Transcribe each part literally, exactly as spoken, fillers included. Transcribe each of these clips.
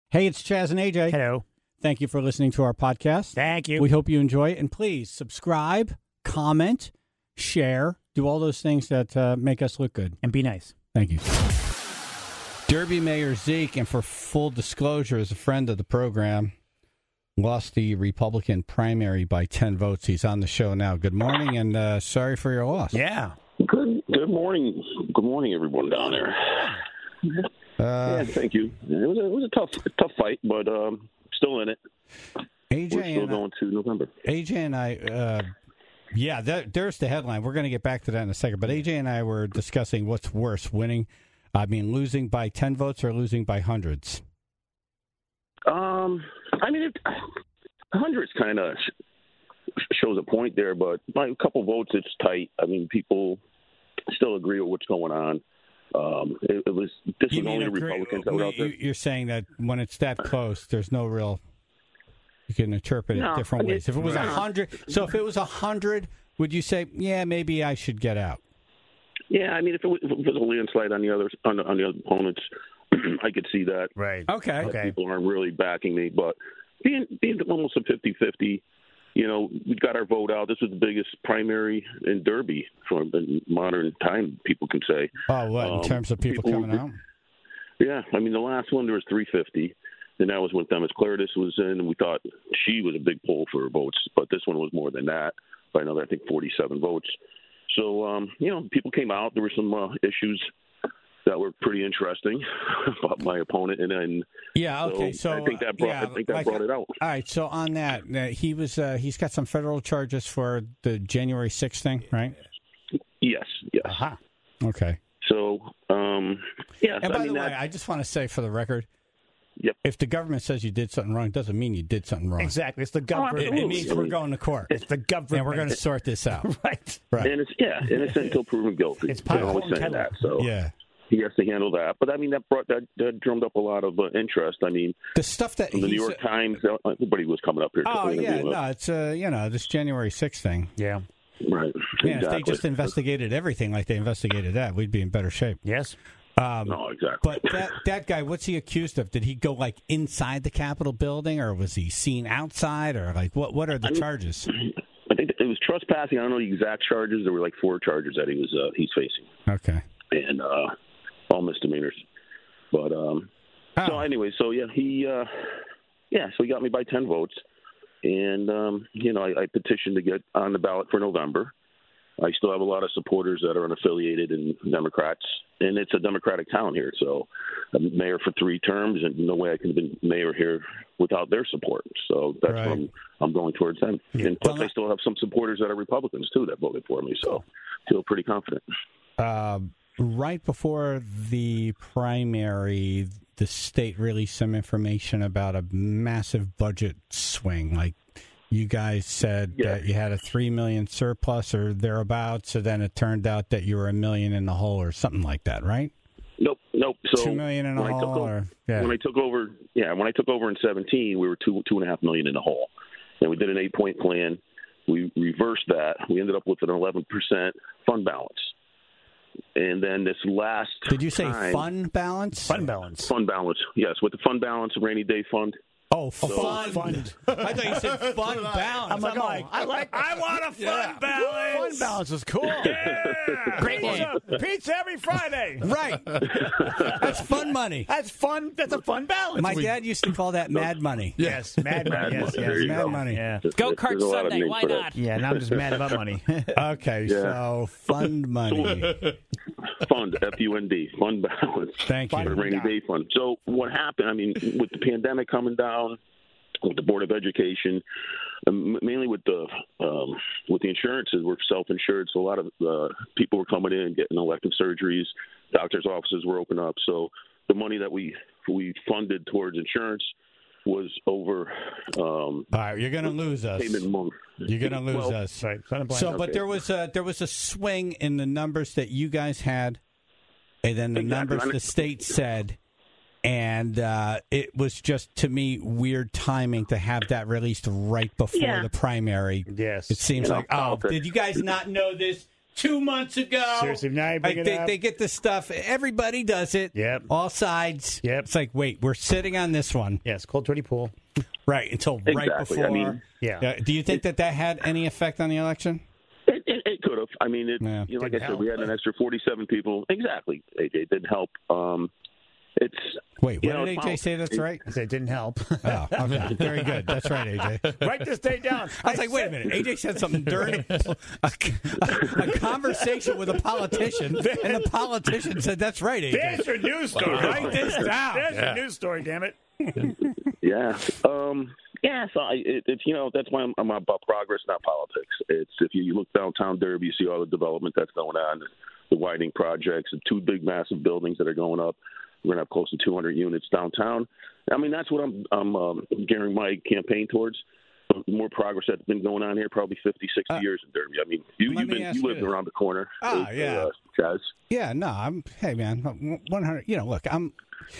Hey, it's Chaz and A J. Hello. Thank you for listening to our podcast. Thank you. We hope you enjoy it. And please subscribe, comment, share, do all those things that uh, make us look good. And be nice. Thank you. Derby Mayor Zeke, and for full disclosure, is a friend of the program, lost the Republican primary by ten votes. He's on the show now. Good morning, and uh, sorry for your loss. Yeah. Good. Good morning. Good morning, everyone down there. Uh, yeah, thank you. It was a, it was a tough, a tough fight, but um, still in it. A J We're still and going to November. A J and I, uh, yeah, that, there's the headline. We're going to get back to that in a second. But A J and I were discussing what's worse, winning, I mean, losing by ten votes or losing by hundreds. Um, I mean, it, hundreds kind of sh- shows a point there, but by a couple votes, it's tight. I mean, people still agree with what's going on. Um, it, it was this You was mean only agree- Republicans that were out there. you- You're saying that when it's that close, there's no real. You can interpret it No, different I mean, ways. If it was a right. hundred, so if it was a hundred, would you say, yeah, maybe I should get out? Yeah, I mean, if it was, if it was a landslide on the other on the, on the other opponents, I could see that. Right. Okay. Uh, Okay. People aren't really backing me, but being being almost a fifty-fifty, you know, we got our vote out. This was the biggest primary in Derby from in modern time, people can say. Oh, what, in Um, terms of people, people- coming out? Yeah, I mean, the last one, there was three fifty, and that was when Themis Claridis was in, and we thought she was a big poll for her votes, but this one was more than that by another, I think, forty-seven votes. So, um, you know, people came out. There were some uh, issues that were pretty interesting about my opponent, and then Yeah. Okay. So, I think that brought, yeah, I think that like- brought it out. All right. So on that, uh, he was uh, he's got some federal charges for the January sixth thing, right? Yes, yes. Aha. Okay. So, um, yeah. And I by mean, the way, that, I just want to say for the record, Yep. if the government says you did something wrong, it doesn't mean you did something wrong. Exactly. It's the It, government. it means we're going to court, It's the government. and we're going to sort this out. Right. Right. and it's yeah, innocent until proven guilty. It's part They're of always the saying kettle. that. So Yeah. he has to handle that. But I mean, that brought that, that drummed up a lot of uh, interest. I mean, The stuff that from the New he's- York Times, everybody was coming up here. to Oh yeah, interview him. no, it's uh, you know, this January sixth thing. Yeah. Right. Yeah, if they exactly. just investigated everything like they investigated that, we'd be in better shape. Yes. Um, No, exactly. But that that guy, what's he accused of? Did he go like inside the Capitol building, or was he seen outside, or like what? What are the I mean- charges? I think it was trespassing. I don't know the exact charges. There were like four charges that he was uh, he's facing, Okay. and uh, all misdemeanors. But um, Oh. so anyway, so yeah, he uh, yeah, so he got me by ten votes, and um, you know, I, I petitioned to get on the ballot for November. I still have a lot of supporters that are unaffiliated and Democrats, and it's a Democratic town here. So I'm mayor for three terms, and no way I can have been mayor here without their support. So that's Right. what I'm, I'm going towards them. And plus, Well, I still have some supporters that are Republicans, too, that voted for me. So I feel pretty confident. Uh, right before the primary, the state released some information about a massive budget swing. Like you guys said Yeah. that you had a three million surplus or thereabouts, so then it turned out that you were a million in the hole or something like that, right? Nope, nope. So Two million in the when I took hole, over, or yeah. when I took over, yeah, when I took over in seventeen, we were two two and a half million in the hole, and we did an eight point plan. We reversed that. We ended up with an eleven percent fund balance, and then this last Did you say time, fund balance? Fund balance. fund balance? Yes, with the fund balance, rainy day fund. Oh, fund. fund. I thought you said fund balance. I'm like, I'm oh, like, I like. I want a fun Yeah. balance. Fund balance is cool. Yeah. Great What's name. up? Pizza every Friday. right. That's fun money. That's fun. That's a fun balance. My dad used to call that mad money. Yes, mad money. Mad Yes, money. There yes, you mad go. money. Yeah. There's- Go there's Kart a lot of Sunday. names Why for that. not? Yeah, now I'm just mad about money. Okay, Yeah. so fund money. Fund, F U N D, fund balance. Thank For the you. rainy day fund. So what happened? I mean, with the pandemic coming down, with the Board of Education, um, mainly with the um, with the insurances, we're self-insured, so a lot of uh, people were coming in getting elective surgeries. Doctors' offices were open up, so the money that we we funded towards insurance was over. Um, All right, you're going to lose us. payment month. You're going to lose Well, us. Right. Fun and So, blind. but Okay. there was a there was a swing in the numbers that you guys had, and then the Exactly. numbers the state said, and uh, it was just to me weird timing to have that released right before Yeah. the primary. Yes. It seems You know, like, oh, politics. did you guys not know this two months ago. Seriously, now you bring like it they, up. they get this stuff. Everybody does it. Yep. All sides. Yep. It's like, wait, we're sitting on this one. Yes, cold, dirty pool. Right, until right Exactly. before. I mean, Yeah. Uh, do you think that that had any effect on the election? It, it, it could have. I mean, it, Yeah. you know, like Didn't I said, we help. had an extra forty-seven people. Exactly. It, it didn't help. Um, it's Wait, you what know, did it's A J mild. say that's It- right? I said it didn't help. Oh, okay. Very good. That's right, A J. Write this date down. I was like, wait a minute. A J said something during a, a, a conversation with a politician, and the politician said, that's right, A J. There's your news story. Write this down. There's your news story, damn it. Yeah. Um, yeah. So I, it, it's you know that's why I'm, I'm about progress, not politics. It's if you look downtown Derby, you see all the development that's going on, the widening projects, the two big massive buildings that are going up. We're gonna have close to two hundred units downtown. I mean, that's what I'm I'm um, gearing my campaign towards. More progress that's been going on here, probably fifty, sixty Uh, years in Derby. I mean, you, let you've me been ask you you lived this. around the corner. Ah, uh, yeah. uh, Chaz. Yeah, no, I'm, hey, man, one hundred, you know, look, I'm,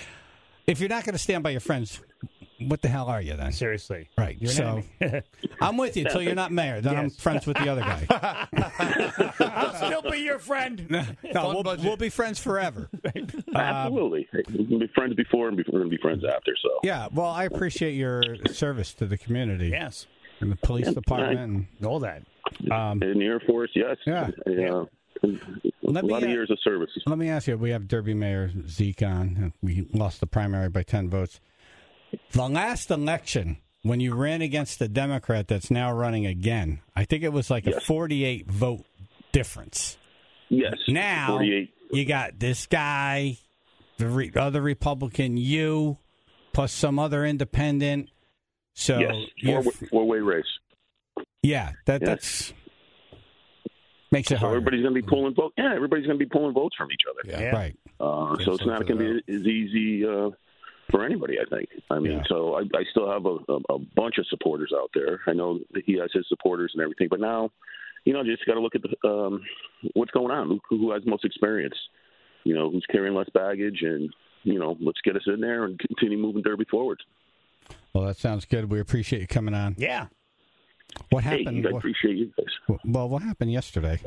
if you're not going to stand by your friends, what the hell are you then? Seriously. Right. You're an So enemy. I'm with you until you're not mayor. Then I'm Yes. friends with the other guy. I'll still be your friend. No, we'll, we'll be friends forever. Absolutely. We can be friends before and we're going to be friends after. So Yeah, well, I appreciate your service to the community Yes. and the police department. All that. And, um, in the Air Force, yes. Yeah. Yeah. Let a me, lot of uh, years of service. let me ask you, we have Derby Mayor Zeke on. We lost the primary by ten votes. The last election, when you ran against the Democrat that's now running again, I think it was like a Yes. forty-eight vote difference. Yes. Now forty-eight. you got this guy, the re- other Republican, you, plus some other independent. So Yes. you're, Four, four-way race. yeah, that Yes. that's makes it So hard. everybody's going to be pulling votes. Yeah, everybody's going to be pulling votes from each other. Yeah. Right. Uh, so it's not going to be as easy uh, for anybody, I think. I mean, Yeah. so I, I still have a, a, a bunch of supporters out there. I know that he has his supporters and everything, but now, you know, just got to look at the, um, what's going on, who, who has the most experience, you know, who's carrying less baggage, and, you know, let's get us in there and continue moving Derby forward. Well, that sounds good. We appreciate you coming on. Yeah. What Hey, happened? I what, appreciate you guys. well, what happened yesterday?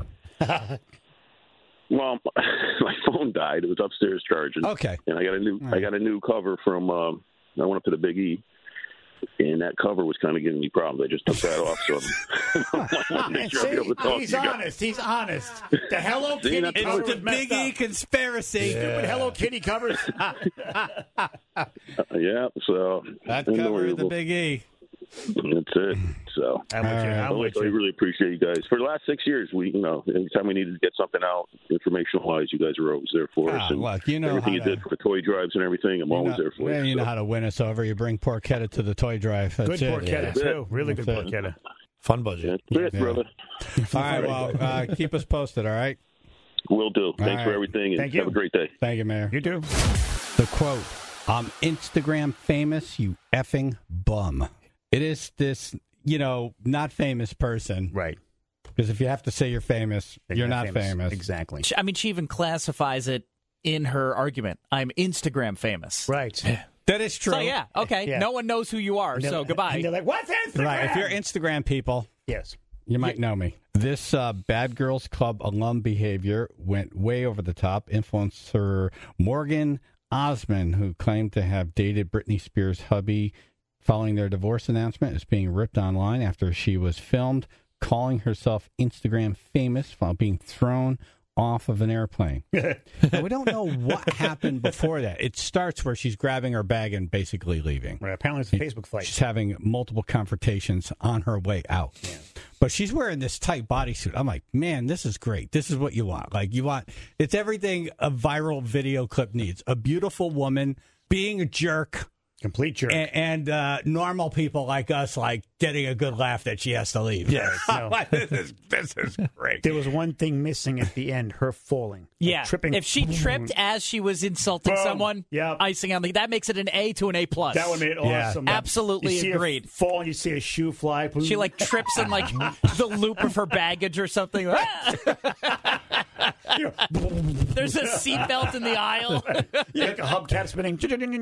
Well, my phone died. It was upstairs charging. Okay. And I got a new All right. I got a new cover from um I went up to the Big E, and that cover was kind of giving me problems. I just took that off, so I want to make sure I be able to talk He's to you guys. honest. He's honest. The Hello See, Kitty that's cover how was it- messed up. conspiracy. Stupid Hello Kitty covers. Yeah, so That cover of the unbelievable. Big E. That's it. So I'm with you. All right. I'm I with I you. really appreciate you guys. For the last six years, we you know anytime we needed to get something out informational wise, you guys were always there for us. Ah, And look, you know everything how you to- did for the toy drives and everything, I'm You always know, there for well, you. you know So, how to win us over. You bring Porchetta to the toy drive. That's Good it. porchetta, Yeah. too. Really good That's it. porchetta. Fun budget. that's it, Yeah. brother. All right, well, uh, keep us posted, all right? Will do. Thanks right. for everything, and Thank you. have a great day. Thank you, Mayor. You too. The quote, I'm Instagram famous, you effing bum. It is this, you know, not famous person. Right. Because if you have to say you're famous, you're not famous. Exactly. I mean, she even classifies it in her argument. I'm Instagram famous. Right. That is true. So, yeah, okay. Yeah. No one knows who you are, And they're- so goodbye. And they're like, what's Instagram? Right. If you're Instagram people, Yes. you might know me. This uh, Bad Girls Club alum behavior went way over the top. Influencer Morgan Osmond, who claimed to have dated Britney Spears' hubby following their divorce announcement, is being ripped online after she was filmed calling herself Instagram famous while being thrown off of an airplane. Now, we don't know what happened before that. It starts where she's grabbing her bag and basically leaving. Right. Apparently it's a Facebook fight. She's having multiple confrontations on her way out. Yeah. But she's wearing this tight bodysuit. I'm like, man, this is great. This is what you want. Like, you want, it's everything a viral video clip needs. A beautiful woman being a jerk, Complete jerk. and, and uh, normal people like us, like, getting a good laugh that she has to leave. Yes, no. this, is, this is great. There was one thing missing at the end, her falling. yeah. Like tripping. If she tripped as she was insulting Boom. someone, Yep. icing on the, that makes it an A to an A plus. That would make it Yeah. awesome. Absolutely you see agreed. Her fall and you see a shoe fly. Boom. She like trips in like the loop of her baggage or something. You know, There's a seatbelt in the aisle. yeah, like a hubcap spinning.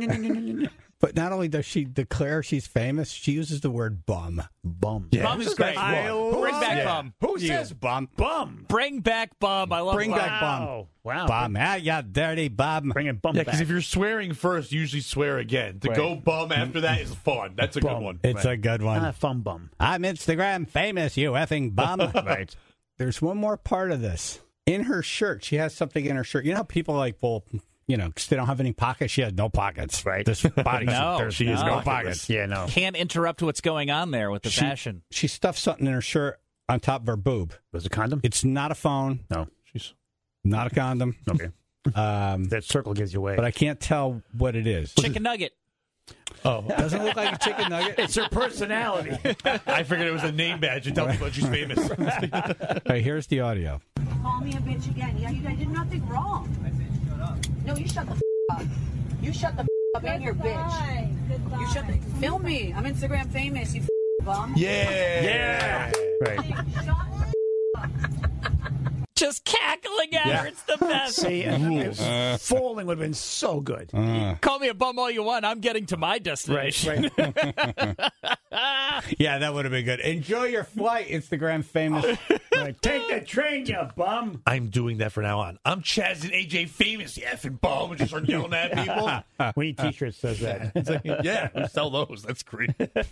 But not only does she declare she's famous, she uses the word bum. Bum. Bum is great. I Bring love back it. bum. Who says bum? Bum. Bring back bum. I love Bring bum. back bum. Wow. Wow. Bum. Ah, you dirty bum. Bringing bum Yeah, back. because if you're swearing first, you usually swear again. To Right. go bum after that is fun. That's a Bum. good one. It's a good one. Ah, fun bum. I'm Instagram famous, you effing bum. Right. There's one more part of this. In her shirt, she has something in her shirt. You know how people like, well, you know, 'cause they don't have any pockets. She has no pockets. Right. This body, No, there, she has no. no pockets. Yeah, no. Can't interrupt what's going on there with the She- fashion. She stuffed something in her shirt on top of her boob. Was it a condom? It's not a phone, No. She's not a condom. Okay. Um, That circle gives you away. but I can't tell what it is. Chicken nugget. oh, Doesn't it look like a chicken nugget? It's her personality. I figured it was a name badge to tell people she's famous. All right, here's the audio. Call me a bitch again. Yeah, you guys did nothing wrong. I said shut up. No, you shut the f- up. You shut the f- up and you're bitch. You shut the film me. I'm Instagram famous. You f- bum. Yeah. Yeah. Right. Shut the f- up. Just cackling at Yeah. her. It's the best. See, and falling would have been so good. Uh, Call me a bum all you want. I'm getting to my destination. Right. yeah, that would have been good. Enjoy your flight, Instagram famous. Right. Take the train, you bum. I'm doing that from now on. I'm Chaz and A J famous, you effing bum, and just start yelling at people. We need T-shirts that says that. It's like, yeah, we sell those. That's great.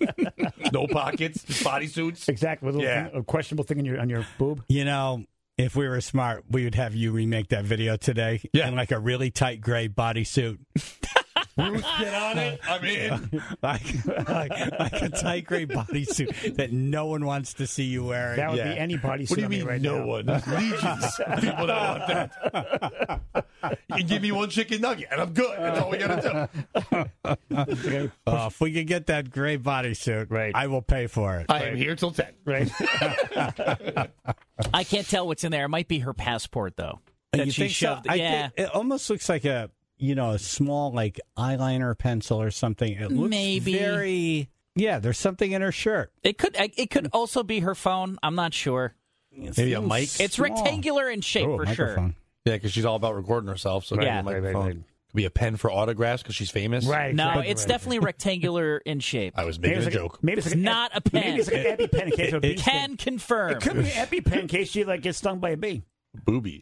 No pockets, just bodysuits. Exactly. With a, little Yeah. thing, a questionable thing on your on your boob. You know, if we were smart, we would have you remake that video today Yeah. in like a really tight gray bodysuit. Bruce, get on it. I'm in. like, like, like a tight gray bodysuit that no one wants to see you wearing. That would Yeah. be anybody. What do you mean, right no now. one? There's legions of people that want that. You can give me one chicken nugget, and I'm good. That's all we got to do. Okay. Uh, if we could get that gray bodysuit, Right. I will pay for it. I am here till ten. Right. I can't tell what's in there. It might be her passport, though. That You she think so? shoved. I yeah. think it almost looks like a you know a small like eyeliner pencil or something. It looks Maybe. very yeah. There's something in her shirt. It could it could also be her phone. I'm not sure. Maybe a mic. It's rectangular in shape Oh, for sure. microphone. Yeah, because she's all about recording herself. So Yeah. maybe a Right, right, microphone. right. Could be a pen for autographs because she's famous. Right. No, exactly, it's right. definitely rectangular in shape. I was Maybe making it's a like joke. maybe it's, It's like an not ep- a pen. Maybe it's like an EpiPen in case of a bee Can sting. confirm. It could be an EpiPen in case she like gets stung by a bee. Booby.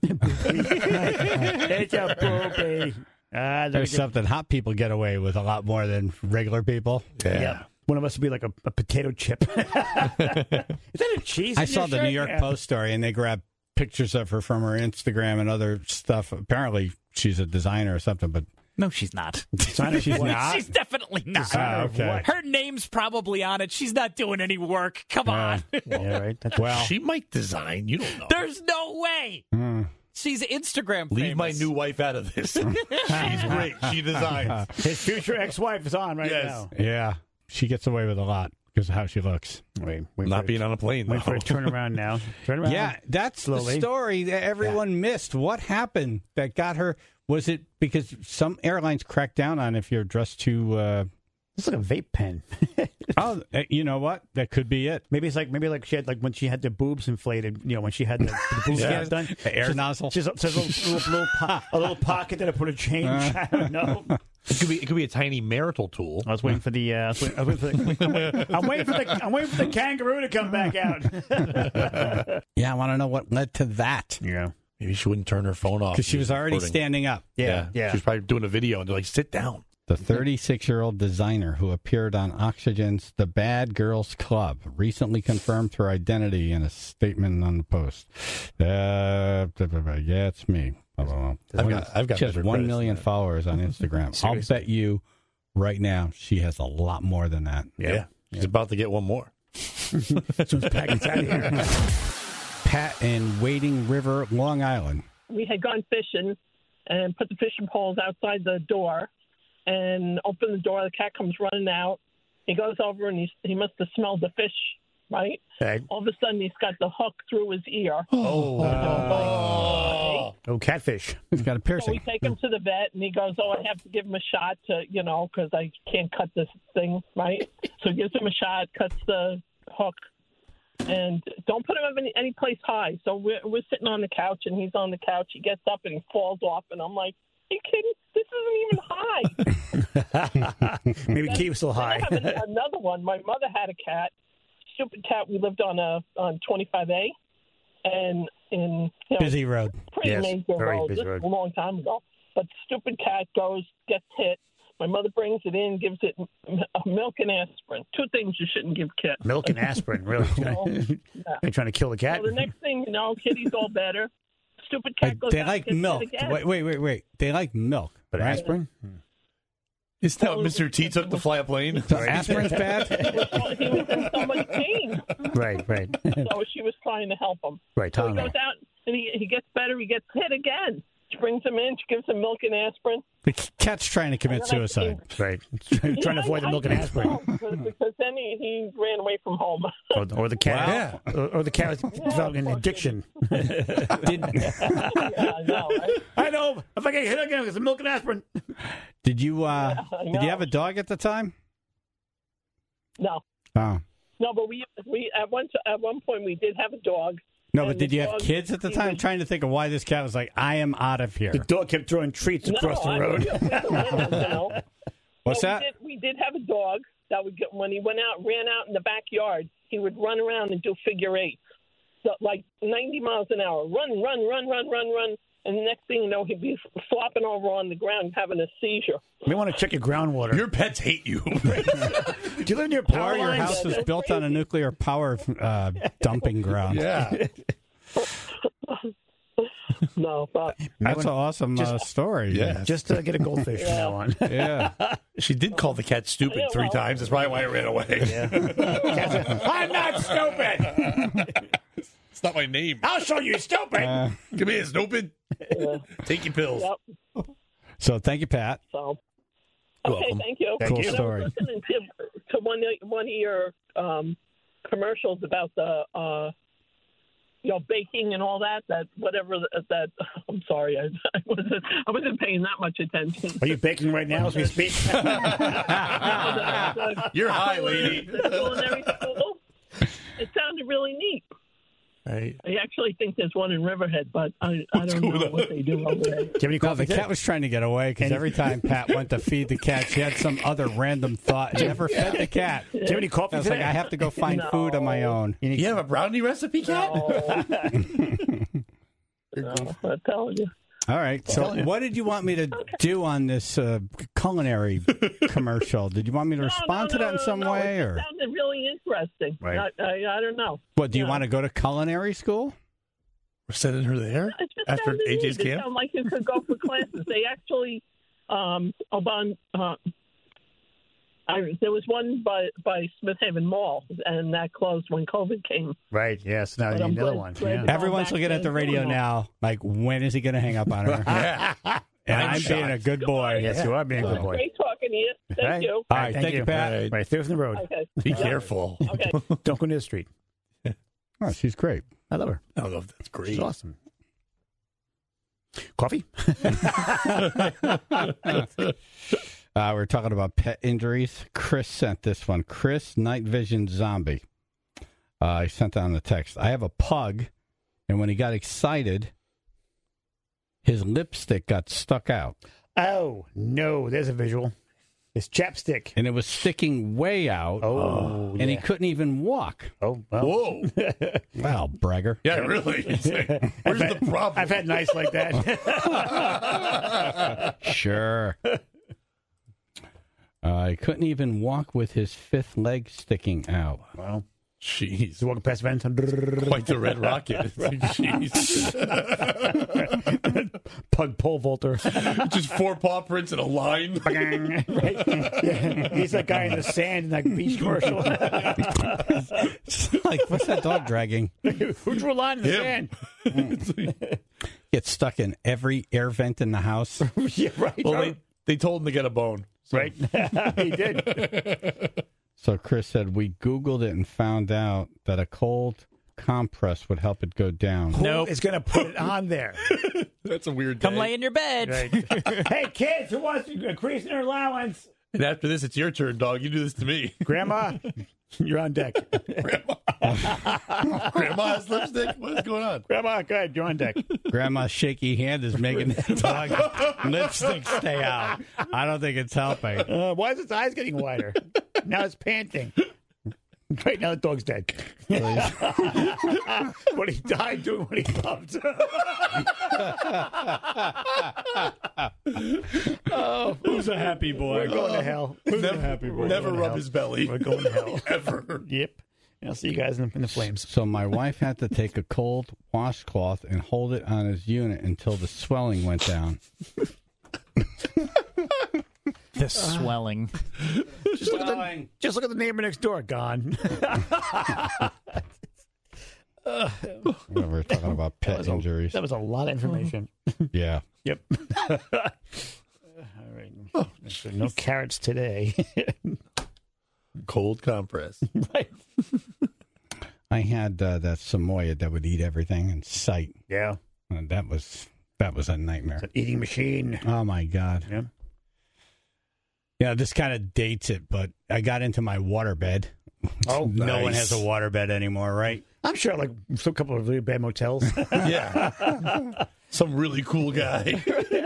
It's a booby. Ah, There's something hot people get away with a lot more than regular people. Yeah. Yeah. One of us would be like a, a potato chip. Is that a cheese? I in saw your the shirt? New York Yeah. Post story, and they grabbed pictures of her from her Instagram and other stuff. Apparently, she's a designer or something, but No, she's not. Designer she's what? not. She's definitely not. Designer Ah, of okay. what? Her name's probably on it. She's not doing any work. Come on. Yeah, right. That's well, She might design. You don't know. There's no way. mm, She's Instagram famous. Leave my new wife out of this. She's great. She designs. his future ex-wife is on right Yes. now. yeah, she gets away with a lot because of how she looks. Wait, wait Not for being it. on a plane, Wait for though. a turnaround now. Turn around. Yeah, that's Slowly. the story that everyone missed. What happened that got her? Was it because some airlines cracked down on if you're dressed too? Uh, It's like a vape pen. oh, uh, you know what? That could be it. Maybe it's like maybe like she had like when she had the boobs inflated. You know, when she had the, the boobs Yeah. done. The air She's- nozzle. She's, she's a little, little, little po- a little pocket that I put a change. I don't know. It could be. It could be a tiny marital tool. I was waiting for the. Uh, I was waiting, I was waiting for the I'm waiting for the. I'm waiting for the kangaroo to come back out. Yeah, I want to know what led to that Yeah. Maybe she wouldn't turn her phone off because she was already recording. standing up. Yeah. Yeah. She was probably doing a video, and they're like, "Sit down." The thirty-six-year-old designer who appeared on Oxygen's The Bad Girls Club recently confirmed her identity in a statement on the Post. Uh, yeah, it's me. I've got- I've got she has better one credits million than that. followers on Instagram. I'll Seriously. bet you right now she has a lot more than that. Yeah, she's about to get one more. Just package out of here. Pat in Wading River, Long Island. We had gone fishing and put the fishing poles outside the door and opened the door. The cat comes running out. He goes over and he, he must have smelled the fish, right? Okay. All of a sudden, he's got the hook through his ear. Oh, Oh, catfish. He's got a So we piercing. take him to the vet, and he goes, "Oh, I have to give him a shot to, you know, because I can't cut this thing, right?" So he gives him a shot, cuts the hook, and don't put him up any, any place high. So we're, we're sitting on the couch, and he's on the couch. He gets up and he falls off, and I'm like, "Are you kidding? This isn't even high." Maybe Key was still high. I have an- another one. My mother had a cat, stupid cat. We lived on a on twenty-five A, and in you know, Busy road. pretty Yes, major very road. busy This road. was a long time ago. But stupid cat goes, gets hit. My mother brings it in, gives it m- milk and aspirin. Two things you shouldn't give kids. Milk and aspirin, really. So, yeah. They're trying to kill the cat. So the next thing you know, kitty's all better. Stupid cat Like, goes they out like and gets milk. hit again. Wait, wait, wait, wait. They like milk. But right? aspirin? Is that what Mister T took to fly a plane? So aspirin's bad? He was in so much pain. Right, right. So she was trying to help him. Right, So he Tylenol. goes out and he, he gets better. He gets hit again. She brings him in. She gives him milk and aspirin. The cat's trying to commit And then I suicide. Right. Trying to avoid the milk and aspirin. Because, because then he, he ran away from home. Or, or the cat. Wow. Or, or the cat was developing an addiction. Yeah, I know, right? I know. If I get hit again, it's milk and aspirin. Did you uh Yeah, I did you know. have a dog at the time? No, Oh. no, but we we at one at one point we did have a dog. No, but And did the you have dog- kids at the he time? was- Trying to think of why this cat was like, I am out of here. The dog kept throwing treats across no, the I- road. with the windows, you know. What's No, that? We did, we did have a dog that would get when he went out, ran out in the backyard. He would run around and do figure eights, so, like ninety miles an hour, run, run, run, run, run, run. And the next thing you know, he'd be flopping over on the ground having a seizure. We want to check your groundwater. Your pets hate you. Do you live near Or power your lines? house is That's built on a nuclear power uh, dumping ground. yeah. No, but That's an awesome uh, story. Yeah. Just to get a goldfish from now on. Yeah. She did call the cat stupid Yeah, three well- times. That's probably why it ran away. I'm not stupid. It's not my name. I'll show you stupid. Uh, Come here, stupid. yeah, Take your pills. yep. so thank you, Pat. So You're okay, welcome. thank you. Thank Cool you. And story. I was listening to, to one of, one of your um, commercials about the uh, you know baking and all that. That whatever that. that I'm sorry, I, I wasn't I wasn't paying that much attention. Are you baking right now as we speak? You're high, lady. The culinary school. It sounded really neat. Right. I actually think there's one in Riverhead, but I, I don't know what they do over there. Do you have any No, coffee? the cat was trying to get away because every time Pat went to feed the cat, she had some other random thought. She never fed the cat. Do you have any coffee I was like, today? I have to go find No. food on my own. You need- You have a brownie recipe, cat? No, no, I'm telling you. All right. So, what did you want me to do on this uh, culinary commercial? Did you want me to No, respond no, to that in no, some no, way, it or sounded really interesting. Right. I, I, I don't know. what? Do you Yeah. want to go to culinary school? We're sending her there It just after sounded A J's neat. It camp? sounded like you could go for classes. They actually, um, on, uh, I, there was one by by Smith Haven Mall, and that closed when COVID came. Right, yes. Now But you I'm need another glad- one. glad Yeah. that- Everyone's back looking at the then, radio going on. now, like, when is he going to hang up on her? Yeah. And I'm I'm being a shocked. good boy. Yes, you are being a good boy. Great talking to you. Thank Right. you. All right. Thank, you, Pat. Right. Right, stay from the road. Okay. Be Yeah. careful. Okay. Don't go near the street. Oh, she's great. I love her. I don't know if that's great. She's awesome. Coffee? Uh, we're talking about pet injuries. Chris sent this one. Chris, Night Vision Zombie. Uh, I sent that on the text. I have a pug, and when he got excited, his lipstick got stuck out, Oh, no. There's a visual. It's chapstick. and it was sticking way out, Oh, and he yeah. couldn't even walk. Oh, well. Whoa. Wow, bragger. Yeah, really. It's like, where's I've had, the problem? I've had nights like that. Sure. Uh, he couldn't even walk with his fifth leg sticking out. Well, Jeez. he's walking past vents. Quite the red rocket. Jeez. Pug pole vaulter. Just four paw prints in a line. Right? Yeah. He's that guy in the sand in that beach commercial. Like, what's that dog dragging? Who drew a line in the Him. sand? Gets stuck in every air vent in the house. Yeah, right. Well, they, they told him to get a bone. So. Right. He did. So Chris said, we Googled it and found out that a cold compress would help it go down. Nope. Who is going to put it on there? That's a weird Come day. lay in your bed. Right. Hey, kids, who wants to increase their allowance? And after this, it's your turn, dog. You do this to me. Grandma, you're on deck. Grandma. Grandma has lipstick? What is going on? Grandma, go ahead, you're on deck. Grandma's shaky hand is making the dog lipstick stay out. I don't think it's helping. Uh, why is its eyes getting wider? Now it's panting. Right now the dog's dead. But he died doing what he loved. Oh, who's a happy boy? We're going to hell. Who's Never, a happy boy? never We're going to rub hell. his belly. We're going to hell. Ever. Yep. And I'll see you guys in, in the flames. So my wife had to take a cold washcloth and hold it on his unit until the swelling went down. The swelling. Just look, at the, just look at the neighbor next door. Gone. We're talking about pet was a- injuries. That was a lot of information. Yeah. Yep. All right. So no carrots today. Cold compress. Right. I had uh, that Samoyed that would eat everything in sight. Yeah. And that was that was a nightmare. It's an eating machine. Oh my God. Yeah. Yeah, this kind of dates it, but I got into my waterbed. Oh, no one nice. has a waterbed anymore, right? I'm sure like some couple of really bad motels. Yeah. Some really cool guy.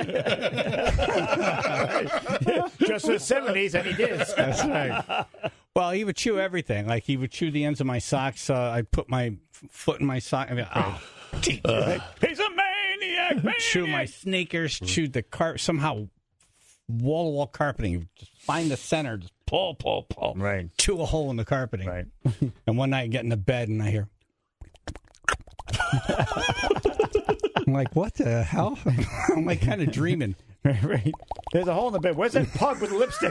Just in the seventies, and he did. That's right. Well, he would chew everything. Like he would chew the ends of my socks. Uh, I'd put my f- foot in my sock. I mean, oh, Uh, He's a maniac. maniac. chew my sneakers, chewed the car. Somehow, wall to wall carpeting. You just find the center, just pull, pull, pull. Right. Chew a hole in the carpeting. Right. And one night, I get in the bed and I hear. I'm like, what the hell? I'm like kind of dreaming. Right, right. There's a hole in the bed. Where's that pug with the lipstick?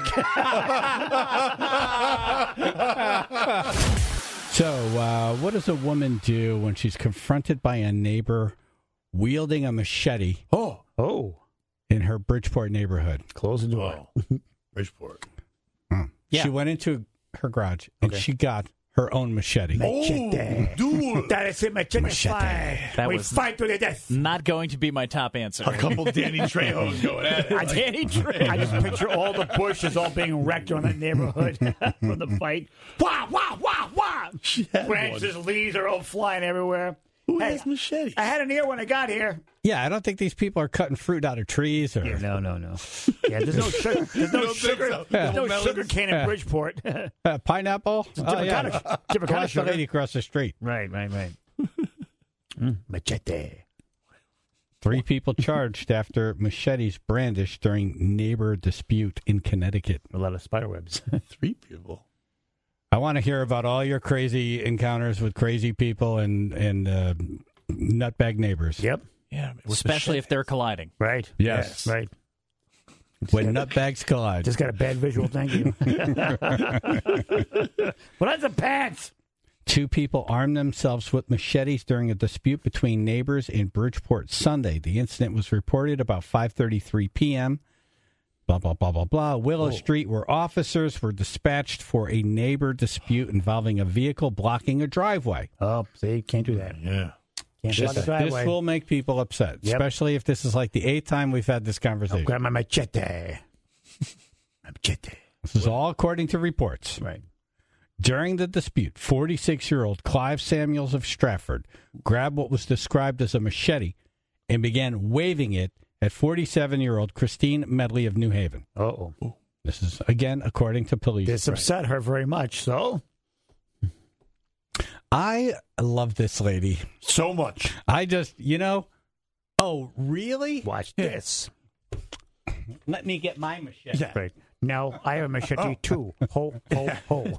So, uh, what does a woman do when she's confronted by a neighbor wielding a machete oh. Oh. in her Bridgeport neighborhood? Close the door. Oh. Bridgeport. Huh. Yeah. She went into her garage and Okay. she got her own machete. Machete. dude. That is it, machete. Machete. Fight. That we was- fight to the death. Not going to be my top answer. A couple Danny Trejos going at it. Danny Trejo. I just picture all the bushes all being wrecked on that neighborhood from the fight. Wah, wah, wah, wah. had Branches, leaves are all flying everywhere. Who Hey, has machete? I had an ear when I got here. Yeah, I don't think these people are cutting fruit out of trees or. Yeah, no, no, no. Yeah, there's no sugar. There's no don't think sugar. so? There's no Melons? sugar cane in Yeah. Bridgeport. Uh, pineapple? Oh, different yeah. kind of- different kind of Ask the sugar. lady across the street. Right, right, right. Mm, machete. Three people charged after machetes brandished during neighbor dispute in Connecticut. A lot of spider webs. Three people. I want to hear about all your crazy encounters with crazy people and and uh, nutbag neighbors. Yep. Yeah. Especially if they're colliding. Right. Yes. Right. When nutbags collide. Just got a bad visual. Thank you. What are the pants? Two people armed themselves with machetes during a dispute between neighbors in Bridgeport Sunday. The incident was reported about five thirty-three p.m. Blah, blah, blah, blah, blah. Willow Street, where officers were dispatched for a neighbor dispute involving a vehicle blocking a driveway. Oh, see, can't do that. Yeah. Can't block the This driveway. will make people upset, Yep. especially if this is like the eighth time we've had this conversation. Grab my machete. My machete. This is all according to reports. Right. During the dispute, forty-six-year-old Clive Samuels of Stratford grabbed what was described as a machete and began waving it at forty-seven-year-old Christine Medley of New Haven. Uh-oh. This is, again, according to police. This upset her very much, so. I love this lady. So much. I just, you know, oh, really? Watch this. Let me get my machete. Right. Now, I have a machete, too. Ho, ho, ho.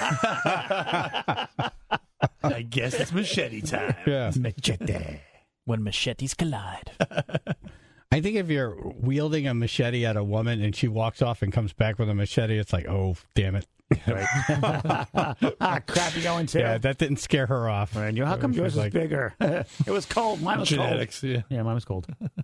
I guess it's machete time. Yeah. Machete. When machetes collide. I think if you're wielding a machete at a woman and she walks off and comes back with a machete, it's like, oh, damn it. Right. Ah, crap, you going too? Yeah, that didn't scare her off. Right. You- How come She yours was is like- bigger? It was cold. Mine was Genetics, yeah. cold. Yeah, mine was cold.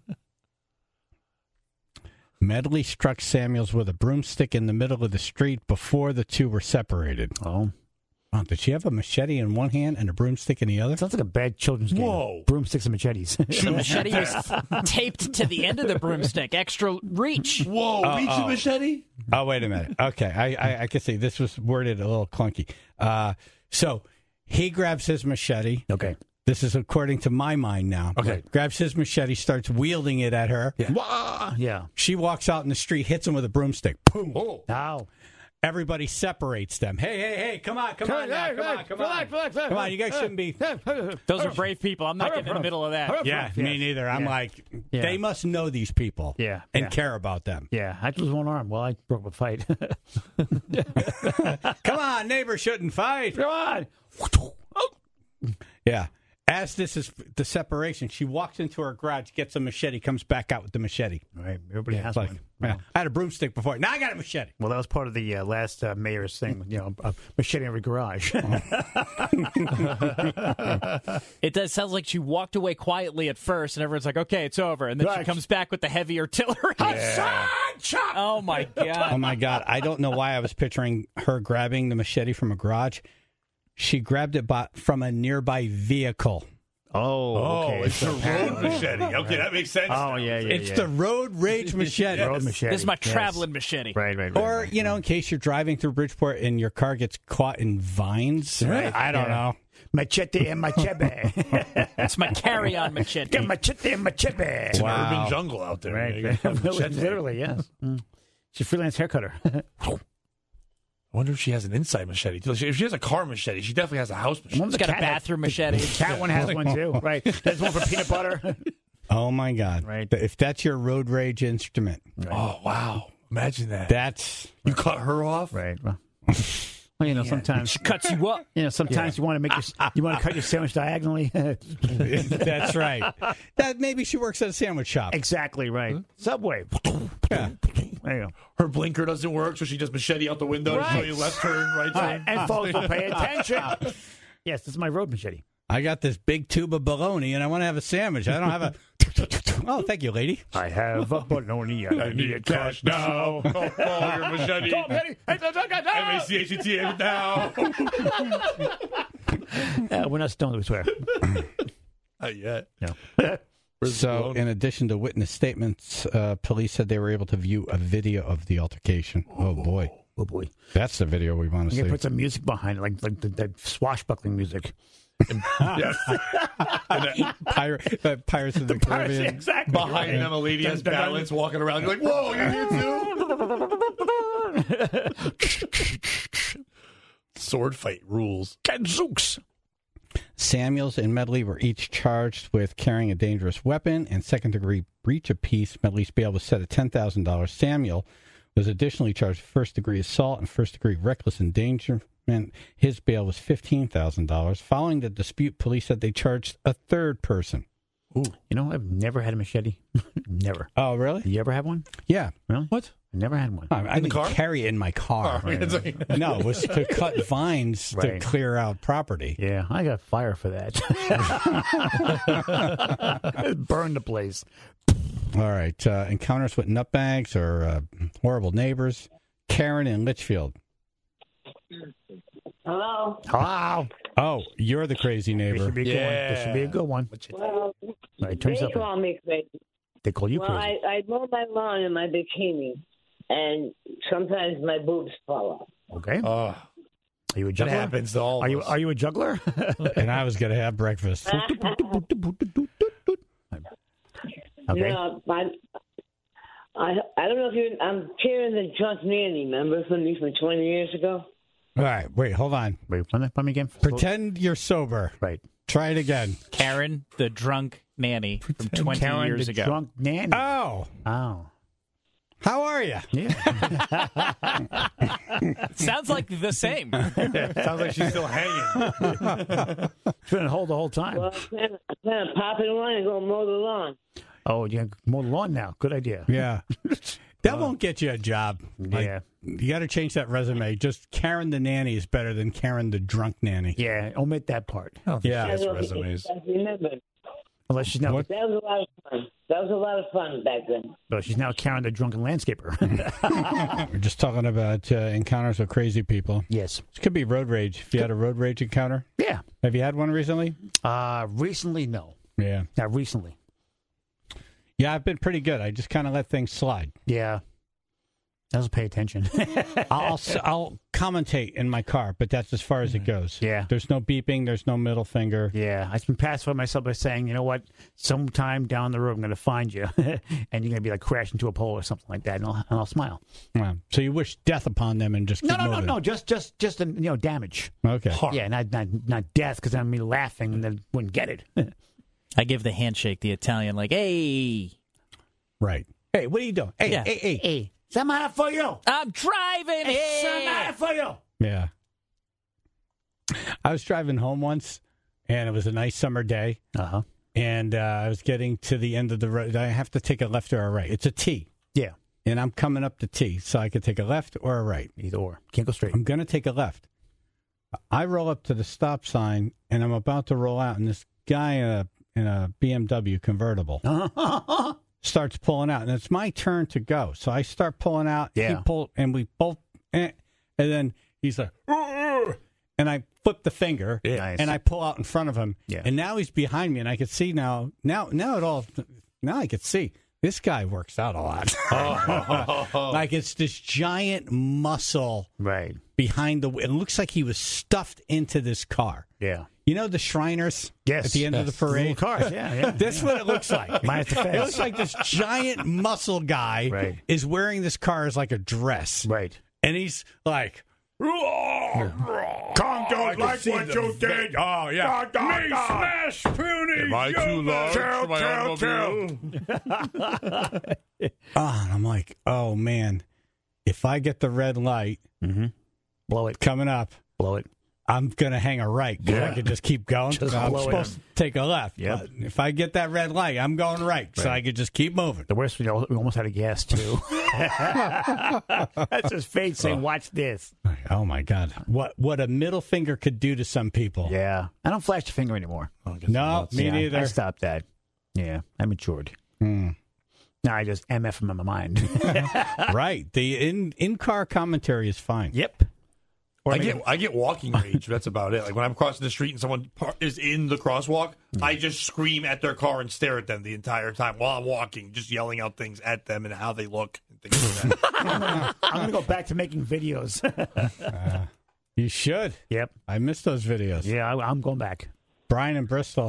Medley struck Samuels with a broomstick in the middle of the street before the two were separated. Oh. Oh, did she have a machete in one hand and a broomstick in the other? Sounds like a bad children's game. Whoa. Broomsticks and machetes. The machete was taped to the end of the broomstick. Extra reach. Whoa, Uh, reach oh. a machete? Oh, wait a minute. Okay, I, I, I can see this was worded a little clunky. Uh, so He grabs his machete. Okay. This is according to my mind now. Okay. Grabs his machete, starts wielding it at her. Yeah. Wah! Yeah. She walks out in the street, hits him with a broomstick. Boom. Oh. Ow. Everybody separates them. Hey, hey, hey, come on, come on now, come on, come on. Come on, you guys shouldn't be... Those are brave people. I'm not getting in the middle of that. Yeah, me neither. I'm Yeah. like, Yeah. they must know these people Yeah, and yeah. care about them. Yeah, I lose one arm. Well, I broke a fight. Come on, neighbors shouldn't fight. Come on. Yeah. As this is the separation, she walks into her garage, gets a machete, comes back out with the machete. Right. Everybody has It's like, one. yeah, I had a broomstick before. Now I got a machete. Well, that was part of the uh, last uh, mayor's thing. You know, a machete in every garage. It does sounds like she walked away quietly at first, and everyone's like, "Okay, it's over." And then she Right. comes back with the heavy artillery. Oh my god! Oh my God. I don't know why I was picturing her grabbing the machete from a garage. She grabbed it by, from a nearby vehicle. Oh, Oh, okay. it's a road machete. Okay, that makes sense. Oh, yeah, yeah, It's yeah. the road rage machete. road machete. This is my yes. traveling machete. Right, right, right. Or, right. you know, in case you're driving through Bridgeport and your car gets caught in vines. Right, I don't yeah. know. Machete and machete. It's my carry-on machete. Yeah, machete and machete. It's an Wow. urban jungle out there. Right. You gotta have a machete. Literally, yes. Mm. She's a freelance hair cutter. I wonder if she has an inside machete. If she has a car machete, she definitely has a house machete. One's It's got a cat- bathroom machete. The cat one has one too. Right. There's one for peanut butter. Oh, my God. Right. If that's your road rage instrument, Oh, wow. Imagine that. that's... You cut her off? Right. Well, well, you know, sometimes She cuts you up. you know, sometimes you want to make your you want to cut your sandwich diagonally. That's right. That maybe she works at a sandwich shop. Exactly right. Subway. Yeah. There you go. Her blinker doesn't work, so she just machete out the window to show Right. you left turn, right Right. turn. And folks will pay attention. Yes, this is my road machete. I got this big tube of bologna and I want to have a sandwich. I don't have a. Oh, thank you, lady. I have a bologna. I I need cash now. Call, call your machete. M A C H E T A now. Uh, we're not stoned, we swear. Not yet. No. So, in addition to witness statements, uh, police said they were able to view a video of the altercation. Oh, boy. Oh boy. That's the video we want to You see. can put some music behind it, like like the, that swashbuckling music. Yes. Pirate, uh, Pirates of the, Caribbean. Exactly. Behind them, a lady has balance walking around. You're like, whoa, you're here too? Sword fight rules. Gadzooks. Samuels and Medley were each charged with carrying a dangerous weapon and second-degree breach of peace. Medley's bail was set at ten thousand dollars. Samuel was additionally charged with first-degree assault and first-degree reckless endangerment. His bail was fifteen thousand dollars. Following the dispute, police said they charged a third person. Ooh. You know, I've never had a machete. Never. Oh, really? You ever have one? Yeah. Really? What? I never had one. I, I didn't car? carry it in my car. Oh, it's like- No, it was to cut vines Right. to clear out property. Yeah, I got fire for that. Burn the place. All right. Uh, encounters with nutbags or uh, horrible neighbors. Karen in Litchfield. Hello. Hello. Oh, you're the crazy This neighbor. should be a good one. This should be a good one. Well, Right, turn they yourself in. call me crazy. They call you Well, crazy. I, I mow my lawn in my bikini, and sometimes my boobs fall off. Okay. Oh, Are you a that juggler? happens to all Are of you us. are you a juggler? And I was going to have breakfast. Okay. No, I, I, I don't know if you. I'm hearing the drunk nanny. Remember from me from twenty years ago? All right. Wait, hold on. Wait, run that by me again. Pretend you're sober. Right. Try it again. Karen, the drunk nanny from twenty Karen, years the ago. drunk nanny. Oh, Oh. how are you? Yeah. Sounds like the same. Sounds like she's still hanging. Trying to hold the whole time. Well, I'm trying, I'm trying to pop in line and go mow the lawn. Oh, you mow the lawn now. Good idea. Yeah. That won't get you a job. Like, Yeah. You got to change that resume. Just Karen the nanny is better than Karen the drunk nanny. Yeah. Omit that part. Yeah. I Yes, don't know if you resumes. guys remember. Unless she's now, What? That was a lot of fun. That was a lot of fun back then. well, she's now Karen the drunken landscaper. We're just talking about uh, encounters with crazy people. Yes. This could be road rage. If you had a road rage encounter, Yeah. have you had one recently? Uh, recently, no. Yeah. Not recently. Yeah, I've been pretty good. I just kind of let things slide. Yeah. Doesn't pay attention. I'll I'll commentate in my car, but that's as far as it goes. Yeah. There's no beeping. There's no middle finger. Yeah, I've been pacifying myself by saying, you know what, sometime down the road I'm going to find you, and you're going to be like crash into a pole or something like that, and I'll, and I'll smile. Yeah. So you wish death upon them and just keep No, no, no, moving. no, just, just, just, you know, damage. Okay. Yeah, not, not, not death, because then me laughing and then wouldn't get it. I give the handshake, the Italian, like, hey. Right. Hey, what are you doing? Hey, Yeah. hey, hey. Hey, somebody for you. I'm driving. Hey, Hey. somebody for you. Yeah. I was driving home once, and it was a nice summer day, Uh-huh. and uh, I was getting to the end of the road. I have to take a left or a right. It's a T, Yeah, and I'm coming up the T, so I could take a left or a right. either or. Can't go straight. I'm going to take a left. I roll up to the stop sign, and I'm about to roll out, and this guy in a in a B M W convertible starts pulling out, and it's my turn to go. So I start pulling out. Yeah. He pulled, and we both, eh, and then he's like, "Ugh," and I flip the finger, Yeah. Nice. and I pull out in front of him, Yeah. and now he's behind me, and I can see now, now, now it all, now I can see. This guy works out a lot. Like it's this giant muscle Right. behind the. It looks like he was stuffed into this car. Yeah. You know the Shriners? Yes. At the end of the Yes. Little parade? cars, yeah, yeah. That's what it looks like. Minus the It face. looks like this giant muscle guy Right. is wearing this car as like a dress. Right. And he's like, Kong don't like what you did. oh, yeah. Me smash puny. Am I too large for my automobile? Oh, and I'm like, oh, man, if I get the red light Blow it. coming up, Blow it. I'm going to hang a right because I Yeah. could just keep going. Just I'm blow it supposed in. to take a left. Yep. But if I get that red light, I'm going right, so Right. I could just keep moving. The worst, we al- we almost had a gas, too. That's his face saying, watch this. Oh, my God. What what a middle finger could do to some people. Yeah. I don't flash the finger anymore. No, me Yeah, neither. I stopped that. Yeah. I matured. Hmm. Now I just M F him in my mind. Right. The in in car commentary is fine. Yep. Or I maybe- get I get walking rage. That's about it. Like when I'm crossing the street and someone par- is in the crosswalk, I just scream at their car and stare at them the entire time while I'm walking, just yelling out things at them and how they look and things like that. I'm going to go back to making videos. Uh, you should. Yep. I missed those videos. Yeah, I, I'm going back. Brian in Bristol.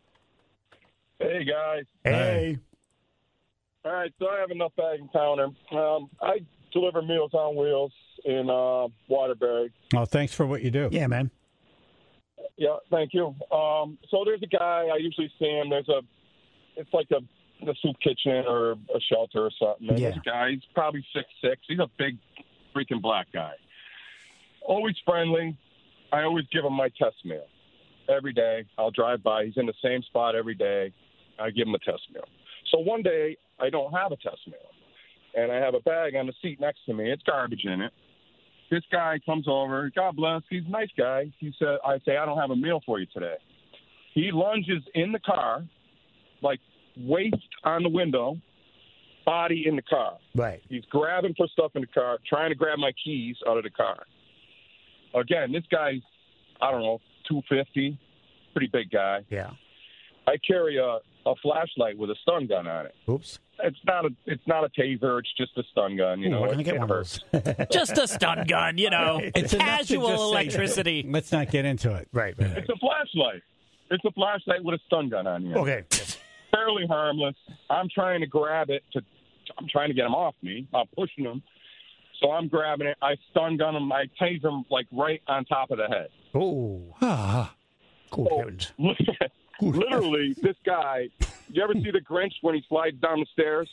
Hey, guys. Hey. All right, so I have enough bag encounter. Um, I deliver Meals on Wheels in uh, Waterbury. Oh, thanks for what you do. Yeah, man. Yeah, thank you. Um, so there's a guy, I usually see him. There's a, it's like a, a soup kitchen or a shelter or something. And Yeah. This guy, he's probably six six. He's a big freaking black guy. Always friendly. I always give him my test meal. Every day, I'll drive by. He's in the same spot every day. I give him a test meal. So one day, I don't have a test meal. And I have a bag on the seat next to me. It's garbage in it. This guy comes over. God bless. He's a nice guy. He said, I say, I don't have a meal for you today. He lunges in the car, like waist on the window, body in the car. Right. He's grabbing for stuff in the car, trying to grab my keys out of the car. Again, this guy's, I don't know, two fifty, pretty big guy. Yeah. I carry a, a flashlight with a stun gun on it. Oops. It's not a it's not a taser. It's just a stun gun. You Ooh, know, we're going it, to get it one hurts. of those. Just a stun gun, you know. It's enough to Casual just say- electricity. Let's not get into it. Right. right, right. It's a flashlight. It's a flashlight with a stun gun on it. Okay. Fairly harmless. I'm trying to grab it to. I'm trying to get him off me. I'm pushing him. So I'm grabbing it. I stun gun him. I taser him like right on top of the head. Oh. Ah. Cool. Oh. heavens. Literally, this guy. You ever see the Grinch when he slides down the stairs?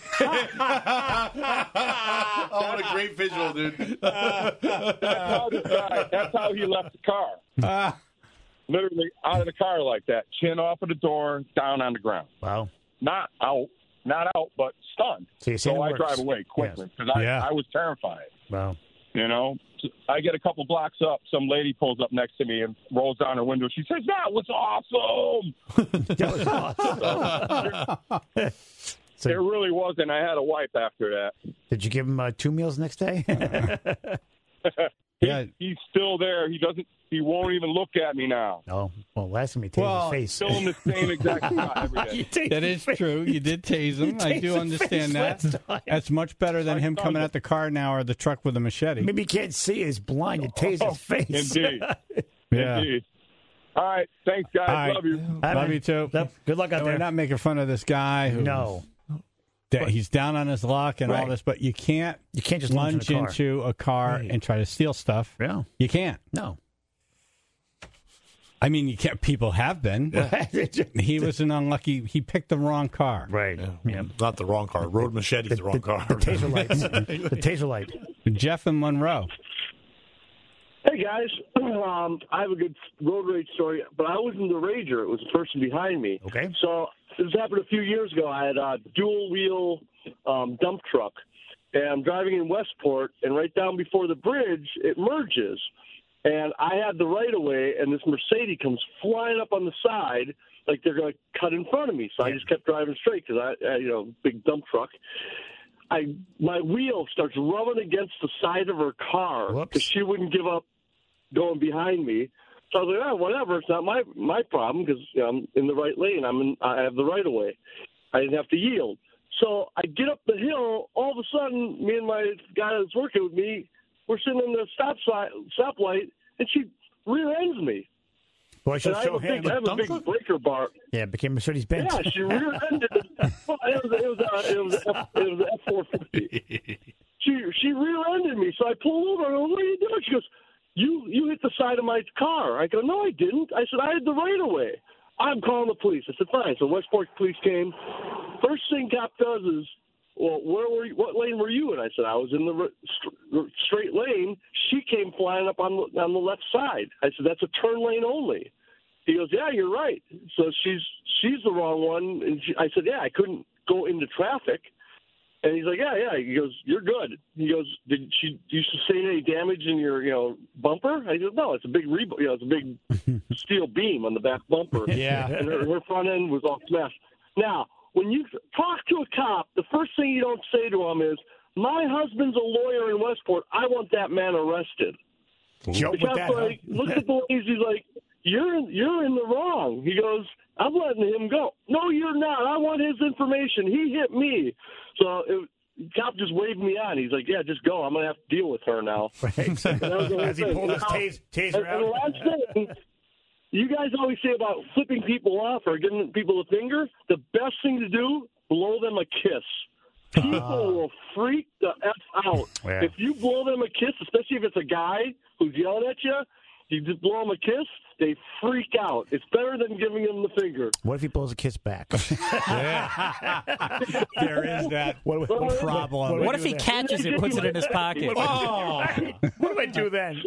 Oh, what a great visual, dude. That's how this guy. That's how he left the car. Ah. Literally out of the car like that, chin off of the door, down on the ground. Wow. Not out, not out, but stunned. So, you're saying So it I works. drive away quickly because I, Yeah. I was terrified. Wow. You know, I get a couple blocks up. Some lady pulls up next to me and rolls down her window. She says, "That was awesome." That was awesome. So- It really was, and I had a wipe after that. Did you give him uh, two meals next day? Yeah. He's still there. He doesn't. He won't even look at me now. Oh, well, last time he tased Well, his face. Still in the same exact spot every day. You tased That his is face. true. You did tase him. You I tased do his understand face that. last time. That's much better than I him saw coming it. out the car now or the truck with a machete. Maybe he can't see. He's blind. You tased Oh, his face. Indeed. Yeah. Indeed. All right. Thanks, guys. All right. Love you. All right, Love man. you too. Yep. Good luck out And there. we're not making fun of this guy who No. that he's down on his luck and all Right. this, but you can't You can't just lunge lunge in a car. into a car Right. and try to steal stuff. Yeah. You can't. No. I mean, you can't. People have been. He was an unlucky. He picked the wrong car. Right. Yeah. Not the wrong car. Road Machete's the, wrong car. The taser lights. The taser light. Jeff in Monroe. Hey guys, um, I have a good road rage story, but I wasn't the rager; it was the person behind me. Okay. So this happened a few years ago. I had a dual wheel um, dump truck, and I'm driving in Westport, and right down before the bridge, it merges, and I had the right of way, and this Mercedes comes flying up on the side like they're going to cut in front of me. So I just kept driving straight because I, I, you know, big dump truck. I my wheel starts rubbing against the side of her car because she wouldn't give up going behind me. So I was like, oh, whatever. It's not my my problem because you know, I'm in the right lane. I'm in, I have the right of way. I didn't have to yield. So I get up the hill. All of a sudden, me and my guy that's working with me, we're sitting in the stop sign, stoplight, and she rear ends me. Boy, she'll And I have show a big, him. I have a big breaker bar. Yeah, it became Mercedes Benz. Yeah, she rear-ended. Well, it was it was uh, it was F, it was F four fifty. She she rear-ended me, so I pull over. I go, "What are you doing?" She goes, "You you hit the side of my car." I go, "No, I didn't." I said, "I had the right of way." I'm calling the police. I said, "Fine." So Westport police came. First thing cop does is, "Well, where were you? What lane were you in?" I said, "I was in the r- st- straight lane." She came flying up on the, on the left side. I said, "That's a turn lane only." He goes, "Yeah, you're right." So she's she's the wrong one. And she, I said, "Yeah, I couldn't go into traffic." And he's like, "Yeah, yeah." He goes, "You're good." He goes, "Did she do you sustain any damage in your you know bumper?" I said, "No, it's a big re- you know it's a big steel beam on the back bumper." Yeah. And her, her front end was all smashed. Now, when you talk to a cop, the first thing you don't say to him is, "My husband's a lawyer in Westport. I want that man arrested." Joke The with cop's that, huh? like, looks at the ladies, he's like, You're in, you're in the wrong. He goes, "I'm letting him go." "No, you're not. I want his information. He hit me." So it, the cop just waved me on. He's like, "Yeah, just go. I'm going to have to deal with her now." Right. And that was the whole As he thing. pulled his Now, tas- taser and, and the out. last thing, you guys always say about flipping people off or giving people a finger. The best thing to do, blow them a kiss. People will freak the F out. Yeah. If you blow them a kiss, especially if it's a guy who's yelling at you, you just blow them a kiss, they freak out. It's better than giving them the finger. What if he blows a kiss back? Yeah. There is that What, what, what, problem. what, What if he catches it, puts it in his pocket? Oh. What do I do then?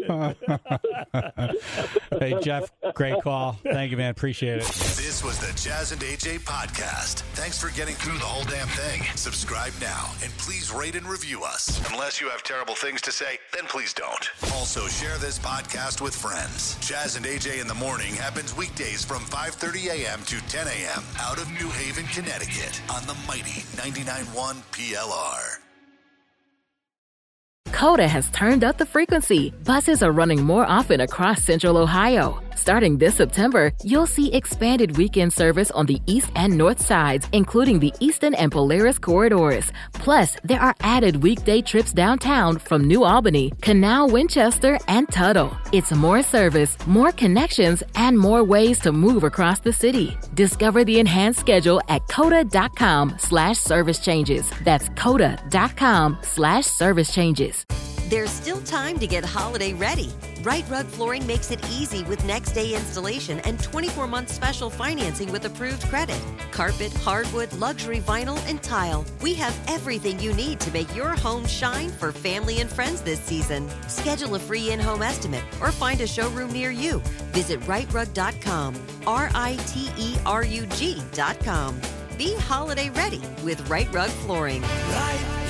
Hey, Jeff, great call. Thank you, man. Appreciate it. This was the Jazz and A J podcast. Thanks for getting through the whole damn thing. Subscribe now and please rate and review us. Unless you have terrible things to say, then please don't. Also, share this podcast with friends. Jazz and A J in the morning happens weekdays from five thirty a.m. to ten a.m. out of New Haven, Connecticut on the mighty ninety-nine point one P L R. Coda has turned up the frequency. Buses are running more often across Central Ohio. Starting this September, you'll see expanded weekend service on the east and north sides, including the Eastern and Polaris corridors. Plus, there are added weekday trips downtown from New Albany, Canal, Winchester, and Tuttle. It's more service, more connections, and more ways to move across the city. Discover the enhanced schedule at coda.com slash service changes. That's coda.com slash service changes. There's still time to get holiday ready. Right Rug Flooring makes it easy with next day installation and twenty-four month special financing with approved credit. Carpet, hardwood, luxury vinyl, and tile. We have everything you need to make your home shine for family and friends this season. Schedule a free in-home estimate or find a showroom near you. Visit right rug dot com, R I T E R U G dot com. Be holiday ready with Right Rug Flooring. Right